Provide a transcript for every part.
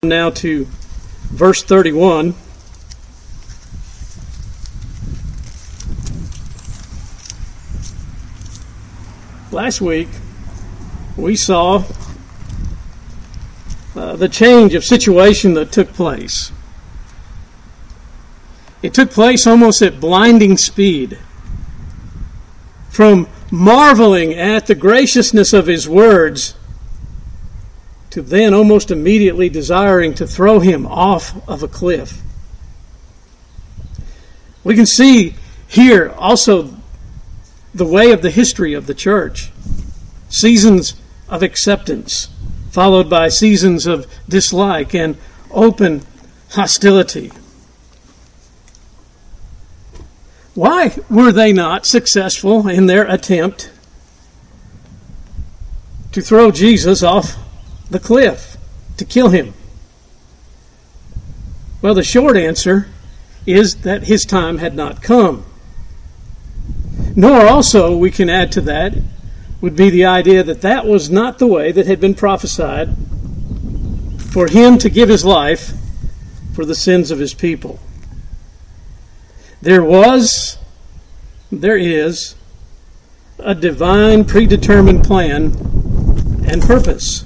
Now to verse 31. Last week, we saw the change of situation that took place. It took place almost at blinding speed. From marveling at the graciousness of his words to then almost immediately desiring to throw him off of a cliff. We can see here also the way of the history of the church. Seasons of acceptance, followed by seasons of dislike and open hostility. Why were they not successful in their attempt to throw Jesus off the cliff, to kill him? Well, the short answer is that his time had not come. Nor also, we can add to that, would be the idea that that was not the way that had been prophesied for him to give his life for the sins of his people. There is a divine predetermined plan and purpose.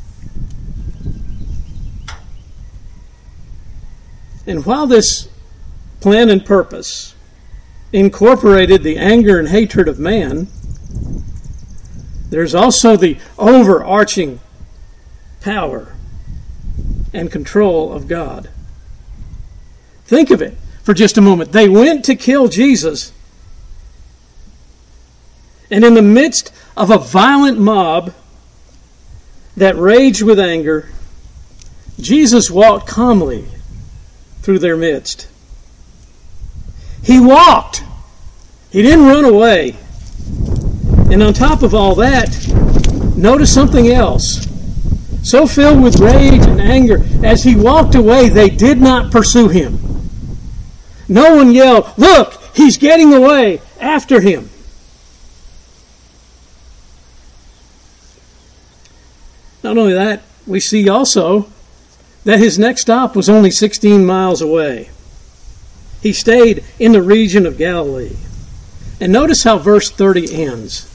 And while this plan and purpose incorporated the anger and hatred of man, there's also the overarching power and control of God. Think of it for just a moment. They went to kill Jesus, and in the midst of a violent mob that raged with anger, Jesus walked calmly through their midst. He walked. He didn't run away. And on top of all that, notice something else. So filled with rage and anger, as he walked away, they did not pursue him. No one yelled, "Look, he's getting away, after him." Not only that, we see also that his next stop was only 16 miles away. He stayed in the region of Galilee. And notice how verse 30 ends.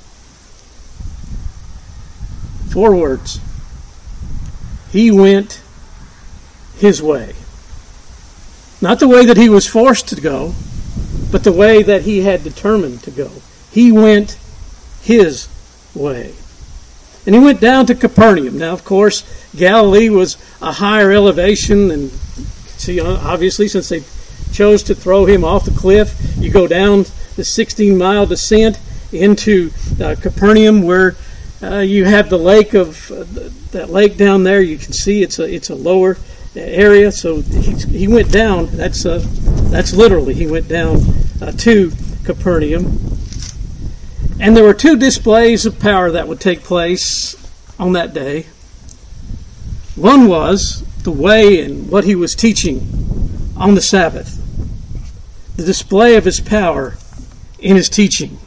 4 words. He went his way. Not the way that he was forced to go, but the way that he had determined to go. He went his way. And he went down to Capernaum. Now, of course, Galilee was a higher elevation. And see, obviously, since they chose to throw him off the cliff, you go down the 16-mile descent into Capernaum, where you have the lake of that lake down there. You can see it's a lower area. So he went down. That's literally he went down to Capernaum. And there were 2 displays of power that would take place on that day. One was the way and what he was teaching on the Sabbath. The display of his power in his teaching.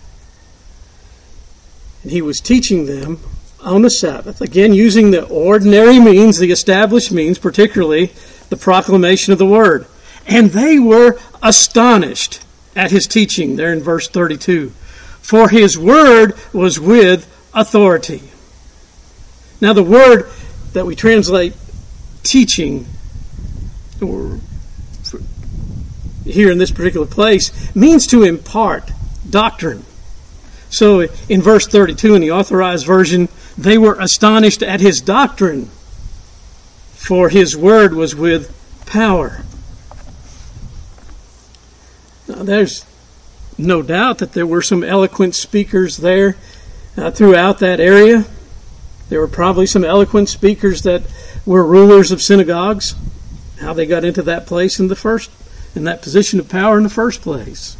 And he was teaching them on the Sabbath, again using the ordinary means, the established means, particularly the proclamation of the word. And they were astonished at his teaching, there in verse 32. For his word was with authority. Now the word that we translate teaching, or here in this particular place, means to impart doctrine. So in verse 32 in the Authorized Version, they were astonished at his doctrine, for his word was with power. Now there's no doubt that there were some eloquent speakers there throughout that area. There were probably some eloquent speakers that were rulers of synagogues. How they got into that place in that position of power in the first place.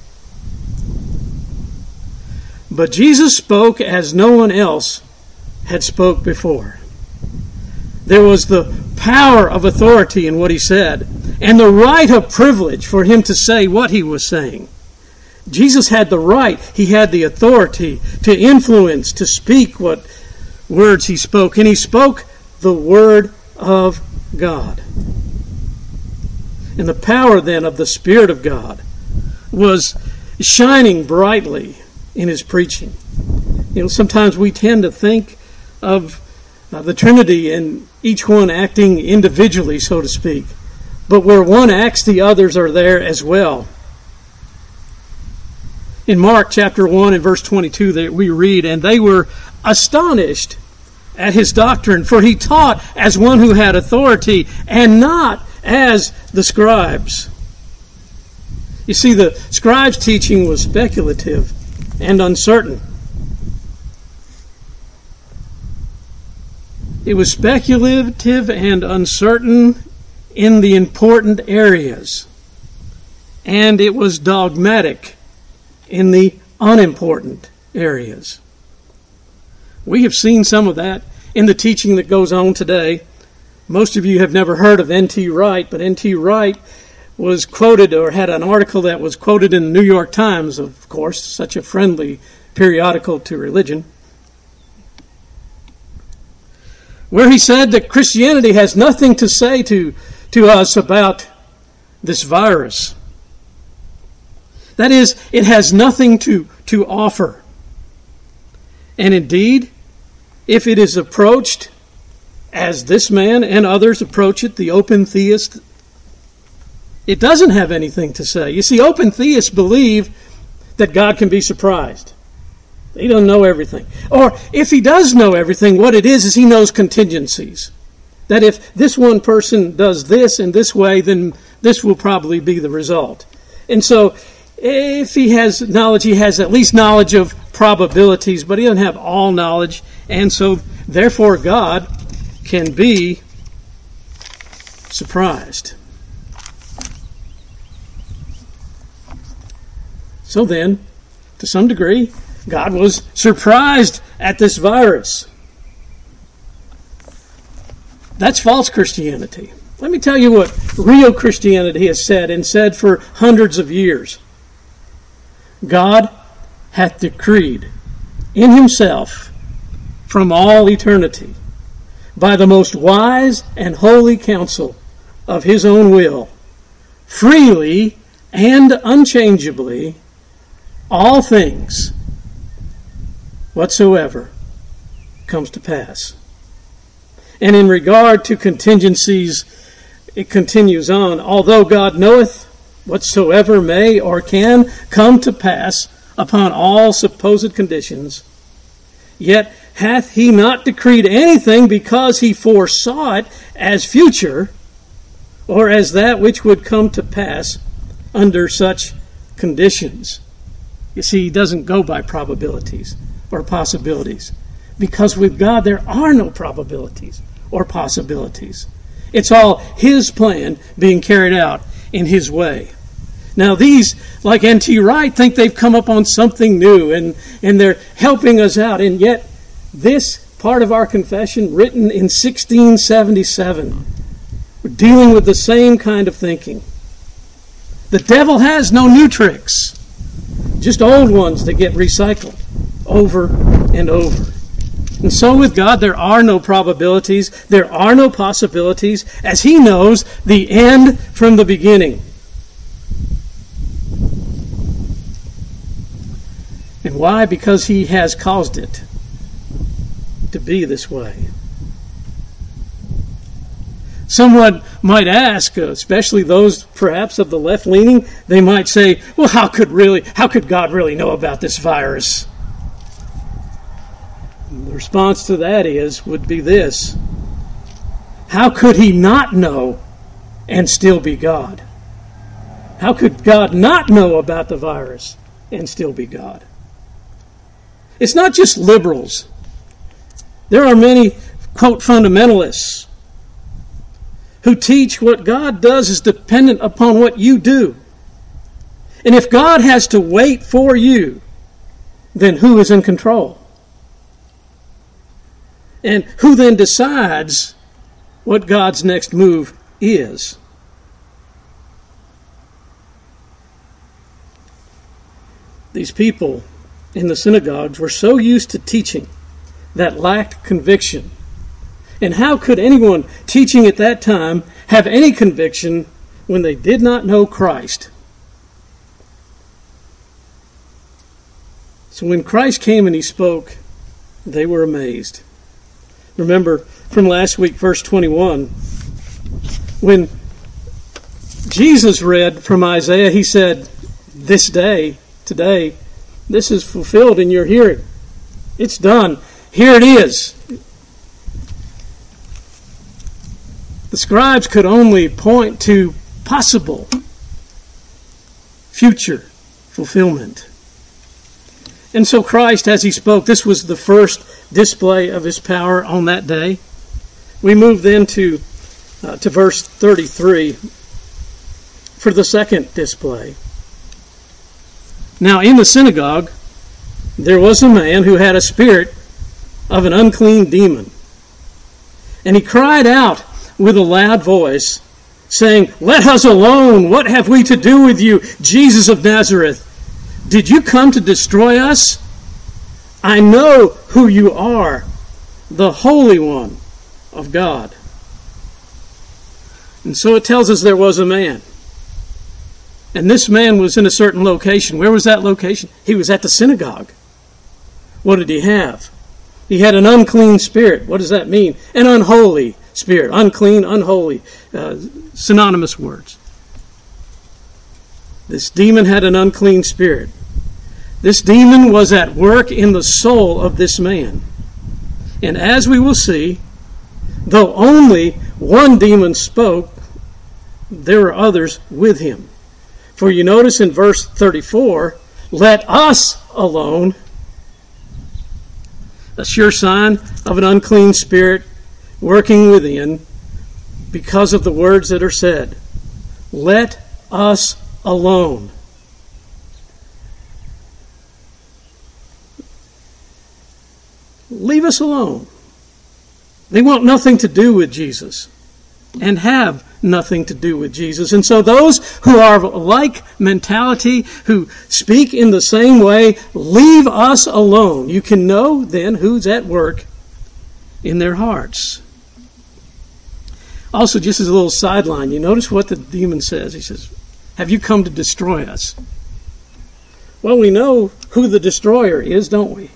But Jesus spoke as no one else had spoke before. There was the power of authority in what he said, and the right of privilege for him to say what he was saying. Jesus had the right, he had the authority to influence, to speak what words he spoke. And he spoke the word of God. And the power then of the Spirit of God was shining brightly in his preaching. Sometimes we tend to think of the Trinity and each one acting individually, so to speak. But where one acts, the others are there as well. In Mark chapter 1 and verse 22 that we read, "And they were astonished at his doctrine, for he taught as one who had authority, and not as the scribes." You see, the scribes' teaching was speculative and uncertain. It was speculative and uncertain in the important areas, and it was dogmatic in the unimportant areas. We have seen some of that in the teaching that goes on today. Most of you have never heard of N.T. Wright, but N.T. Wright was quoted, or had an article that was quoted in the New York Times, of course, such a friendly periodical to religion, where he said that Christianity has nothing to say to us about this virus. That is, it has nothing to offer. And indeed, if it is approached as this man and others approach it, the open theist, it doesn't have anything to say. You see, open theists believe that God can be surprised. He doesn't know everything. Or if he does know everything, what it is he knows contingencies. That if this one person does this in this way, then this will probably be the result. And so if he has knowledge, he has at least knowledge of probabilities, but he doesn't have all knowledge. And so therefore God can be surprised. So then, to some degree, God was surprised at this virus. That's false Christianity. Let me tell you what real Christianity has said, and said for hundreds of years. God hath decreed in himself from all eternity, by the most wise and holy counsel of his own will, freely and unchangeably, all things whatsoever comes to pass. And in regard to contingencies, it continues on. Although God knoweth whatsoever may or can come to pass upon all supposed conditions, yet hath he not decreed anything because he foresaw it as future, or as that which would come to pass under such conditions. You see, he doesn't go by probabilities or possibilities, because with God there are no probabilities or possibilities. It's all his plan being carried out in his way. Now these, like N.T. Wright, think they've come up on something new and they're helping us out. And yet this part of our confession, written in 1677, we're dealing with the same kind of thinking. The devil has no new tricks, just old ones that get recycled over and over. And so with God, there are no probabilities, there are no possibilities, as he knows the end from the beginning. And why? Because he has caused it to be this way. Someone might ask, especially those perhaps of the left-leaning, they might say, well, how could God really know about this virus? And the response to that would be this: how could he not know and still be God? How could God not know about the virus and still be God? It's not just liberals. There are many, quote, fundamentalists who teach what God does is dependent upon what you do. And if God has to wait for you, then who is in control? And who then decides what God's next move is? These people in the synagogues were so used to teaching that lacked conviction And how could anyone teaching at that time have any conviction when they did not know Christ? So when Christ came and he spoke, they were amazed. Remember from last week, verse 21, when Jesus read from Isaiah, he said, this day, today, this is fulfilled in your hearing. It's done. Here it is. The scribes could only point to possible future fulfillment. And so Christ, as he spoke, this was the first display of his power on that day. We move then to verse 33 for the second display. Now in the synagogue there was a man who had a spirit of an unclean demon. And he cried out with a loud voice, saying, "Let us alone! What have we to do with you, Jesus of Nazareth? Did you come to destroy us? I know who you are, the Holy One of God." And so it tells us there was a man. And this man was in a certain location. Where was that location? He was at the synagogue. What did he have? He had an unclean spirit. What does that mean? An unholy spirit. Unclean, unholy. Synonymous words. This demon had an unclean spirit. This demon was at work in the soul of this man. And as we will see, though only one demon spoke, there were others with him. For you notice in verse 34, "Let us alone," a sure sign of an unclean spirit working within because of the words that are said. Let us alone. Leave us alone. They want nothing to do with Jesus and have nothing to do with Jesus. And so those who are of like mentality, who speak in the same way, leave us alone. You can know then who's at work in their hearts. Also, just as a little sideline, you notice what the demon says. He says, "Have you come to destroy us?" Well, we know who the destroyer is, don't we?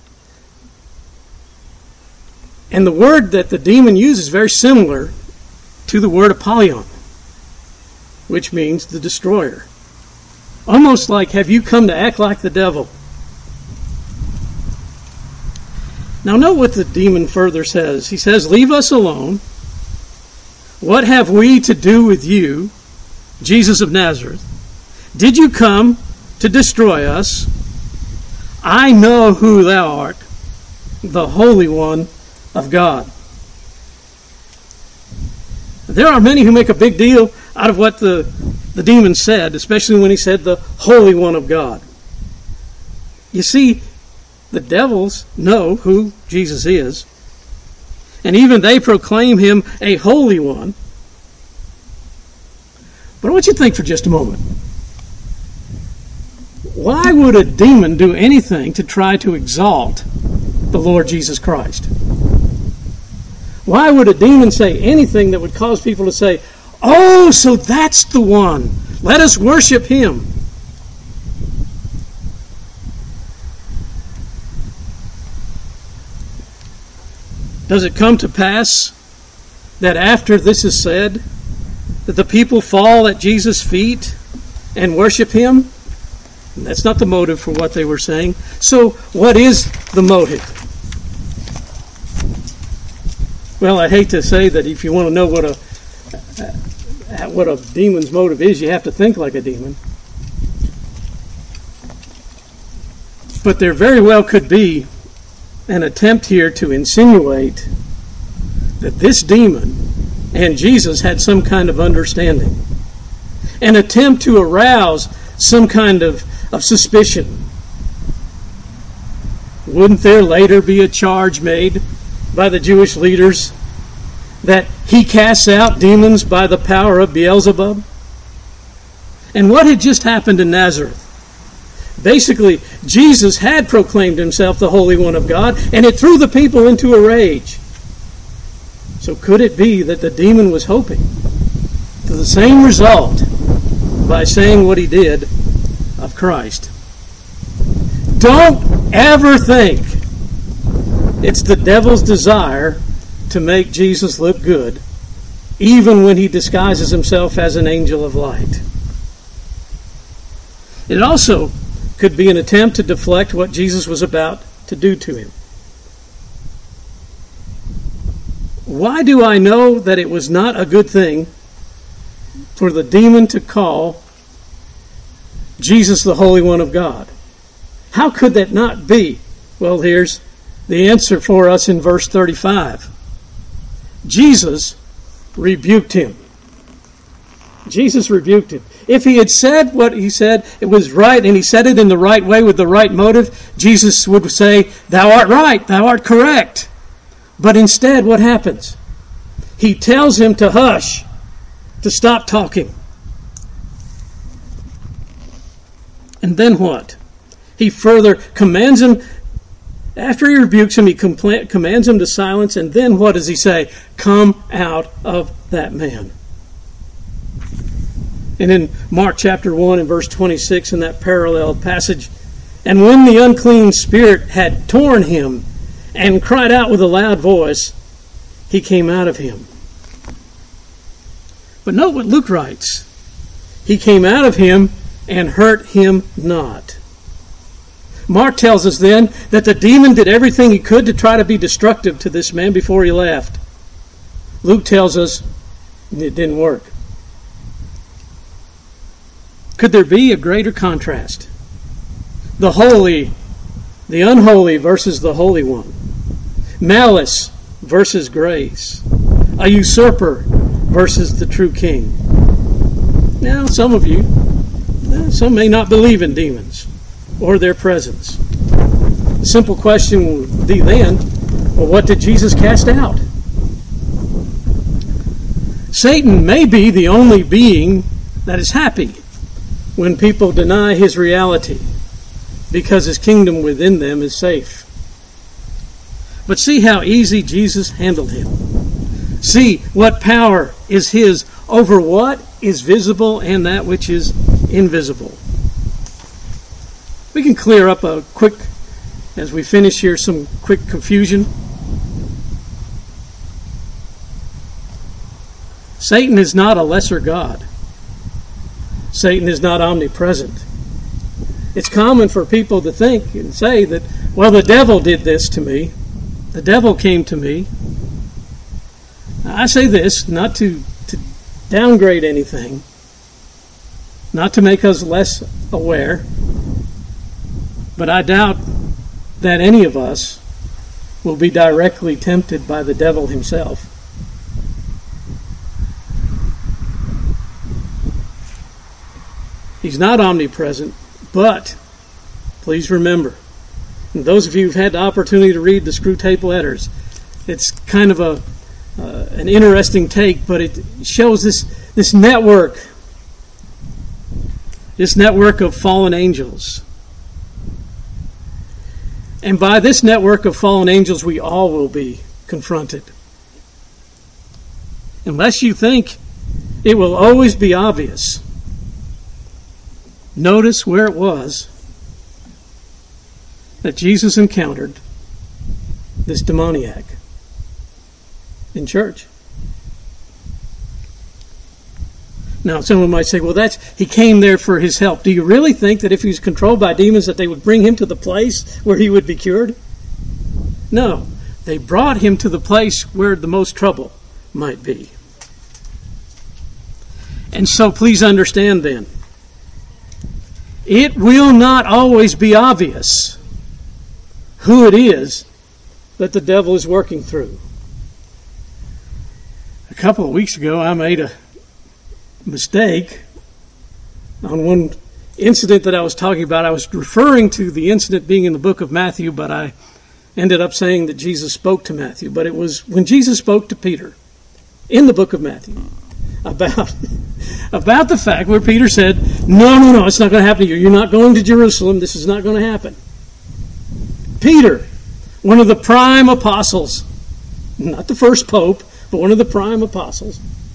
And the word that the demon uses is very similar to the word Apollyon, which means the destroyer. Almost like, have you come to act like the devil? Now note what the demon further says. He says, "Leave us alone. What have we to do with you, Jesus of Nazareth? Did you come to destroy us? I know who thou art, the Holy One of God." There are many who make a big deal out of what the demon said, especially when he said the Holy One of God. You see, the devils know who Jesus is, and even they proclaim him a Holy One. But I want you to think for just a moment. Why would a demon do anything to try to exalt the Lord Jesus Christ? Why would a demon say anything that would cause people to say, "Oh, so that's the one. Let us worship him"? Does it come to pass that after this is said, that the people fall at Jesus' feet and worship him? And that's not the motive for what they were saying. So what is the motive? Well, I hate to say that if you want to know what a demon's motive is, you have to think like a demon. But there very well could be an attempt here to insinuate that this demon and Jesus had some kind of understanding. An attempt to arouse some kind of suspicion. Wouldn't there later be a charge made by the Jewish leaders that he casts out demons by the power of Beelzebub? And what had just happened in Nazareth? Basically, Jesus had proclaimed himself the Holy One of God, and it threw the people into a rage. So could it be that the demon was hoping for the same result by saying what he did of Christ? Don't ever think it's the devil's desire to make Jesus look good, even when he disguises himself as an angel of light. It also could be an attempt to deflect what Jesus was about to do to him. Why do I know that it was not a good thing for the demon to call Jesus the Holy One of God? How could that not be? Well, here's the answer for us in verse 35. Jesus rebuked him. Jesus rebuked him. If he had said what he said, it was right, and he said it in the right way with the right motive, Jesus would say, "Thou art right, thou art correct." But instead, what happens? He tells him to hush, to stop talking. And then what? He further commands him, after he rebukes him, he commands him to silence, and then what does he say? Come out of that man. And in Mark chapter 1 and verse 26, in that parallel passage, and when the unclean spirit had torn him and cried out with a loud voice, he came out of him. But note what Luke writes. He came out of him and hurt him not. Mark tells us then that the demon did everything he could to try to be destructive to this man before he left. Luke tells us it didn't work. Could there be a greater contrast? The holy, the unholy versus the Holy One. Malice versus grace. A usurper versus the true king. Now, some of you, some may not believe in demons or their presence. The simple question would be then, well, what did Jesus cast out? Satan may be the only being that is happy when people deny his reality, because his kingdom within them is safe. But see how easy Jesus handled him. See what power is his over what is visible and that which is invisible. We can clear up a quick, as we finish here, some quick confusion. Satan is not a lesser god. Satan is not omnipresent. It's common for people to think and say that, well, the devil did this to me. The devil came to me. Now, I say this not to downgrade anything, not to make us less aware, but I doubt that any of us will be directly tempted by the devil himself. He's not omnipresent, but please remember, and those of you who've had the opportunity to read the Screwtape Letters, it's kind of an interesting take, but it shows this network of fallen angels. And by this network of fallen angels, we all will be confronted. Unless you think it will always be obvious, notice where it was that Jesus encountered this demoniac in church. Now, someone might say, well, he came there for his help. Do you really think that if he was controlled by demons that they would bring him to the place where he would be cured? No. They brought him to the place where the most trouble might be. And so please understand then, it will not always be obvious who it is that the devil is working through. A couple of weeks ago, I made a mistake on one incident that I was talking about. I was referring to the incident being in the book of Matthew, but I ended up saying that Jesus spoke to Matthew. But it was when Jesus spoke to Peter in the book of Matthew about the fact where Peter said, no, it's not going to happen to you. You're not going to Jerusalem. This is not going to happen. Peter, one of the prime apostles, not the first pope, one of the prime apostles,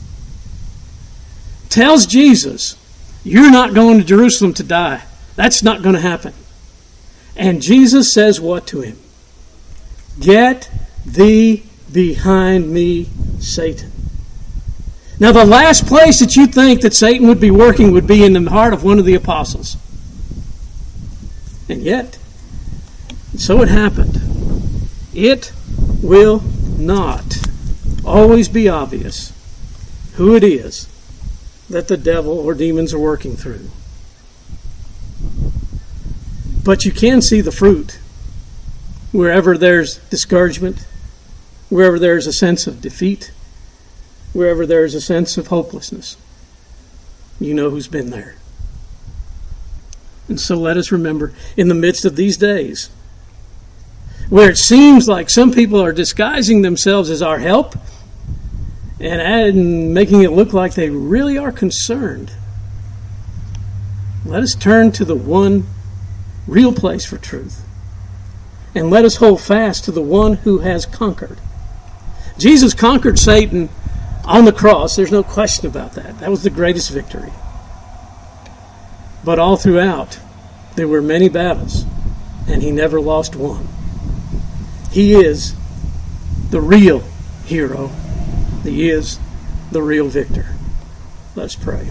tells Jesus, you're not going to Jerusalem to die. That's not going to happen. And Jesus says what to him? Get thee behind me, Satan. Now, the last place that you think that Satan would be working would be in the heart of one of the apostles. And yet, so it happened. It will not always be obvious who it is that the devil or demons are working through. But you can see the fruit wherever there's discouragement, wherever there's a sense of defeat, wherever there's a sense of hopelessness. You know who's been there. And so let us remember, in the midst of these days, where it seems like some people are disguising themselves as our help and making it look like they really are concerned, let us turn to the one real place for truth. And let us hold fast to the one who has conquered. Jesus conquered Satan on the cross. There's no question about that. That was the greatest victory. But all throughout, there were many battles, and he never lost one. He is the real hero. He is the real victor. Let's pray.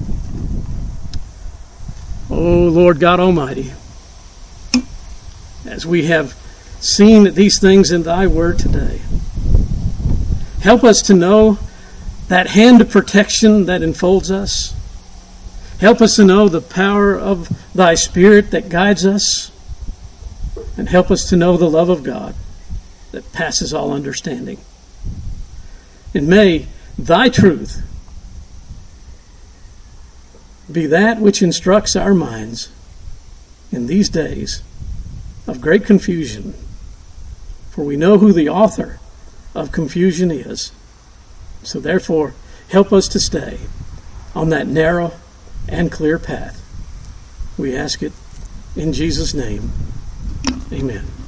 Oh, Lord God Almighty, as we have seen these things in thy word today, help us to know that hand of protection that enfolds us. Help us to know the power of thy Spirit that guides us. And help us to know the love of God that passes all understanding. And may thy truth be that which instructs our minds in these days of great confusion. For we know who the author of confusion is. So therefore, help us to stay on that narrow and clear path. We ask it in Jesus' name. Amen.